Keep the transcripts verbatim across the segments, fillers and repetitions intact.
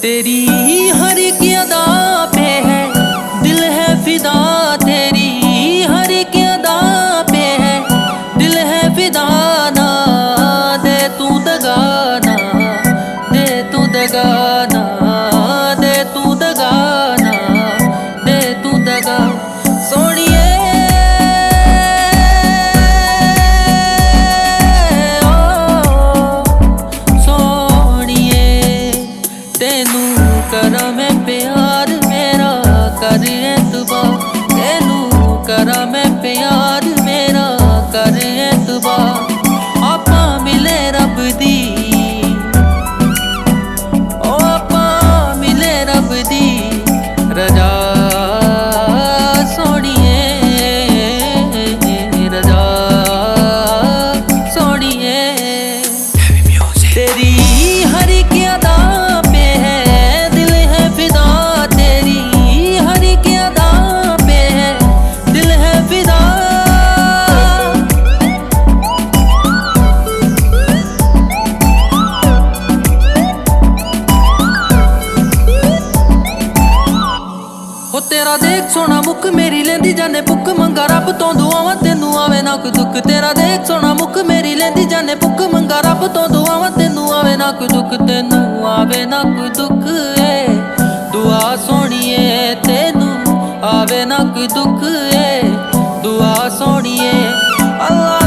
तेरी हर एक अदा पे है दिल है फिदा, तेरी हर एक अदा पे है दिल है फिदा। ना दे तू दगाना, दे तू दगाना, दे तू दगाना, दे तू दगा सोनिए। तेनू करा मैं प्यार मेरा कर एतबार, तेनू करा मैं प्यार मेरा कर एतबार। आपां मिले रब दी, ओ आपां मिले रब दी रजा सोनिए, रजा सोनिए। तेरी हर एक अदा तेरा देख सोना मुख मेरी लेंदी जाने पुक, मंगा रब तो दुआवां तेनू आवे ना कोई दुख। तेरा देख सोना मुख मेरी लेंदी जाने पुक, मंगा रब तो दुआवां तेनू आवे ना कोई दुख। तेनू आवे ना कोई दुख ए दुआ सोनिए, तेनू आवे ना कोई दुख ए दुआ सोनिए। अल्लाह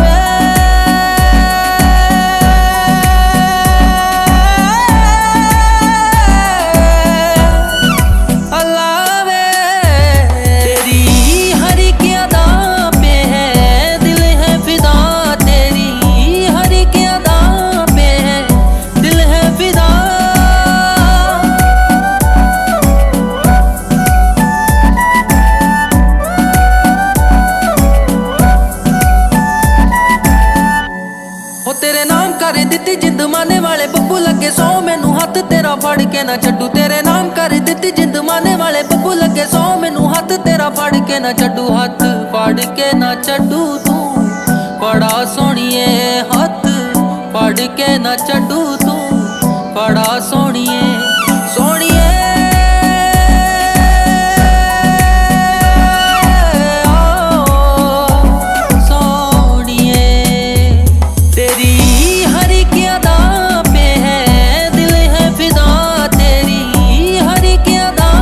तेरे नाम कर दित्ती जिंद माने वाले बब्बू लगे सौ मैनू हथ तेरा फड़ के ना छड्डू। तेरे नाम कर दित्ती जिंद माने वाले बब्बू लगे सौ मैनू हथ तेरा फड़ के ना छड्डू। हथ फड़ के ना छड्डू तू बड़ा सोनिए, हथ फड़ के ना छड्डू तू बड़ा सोनिए।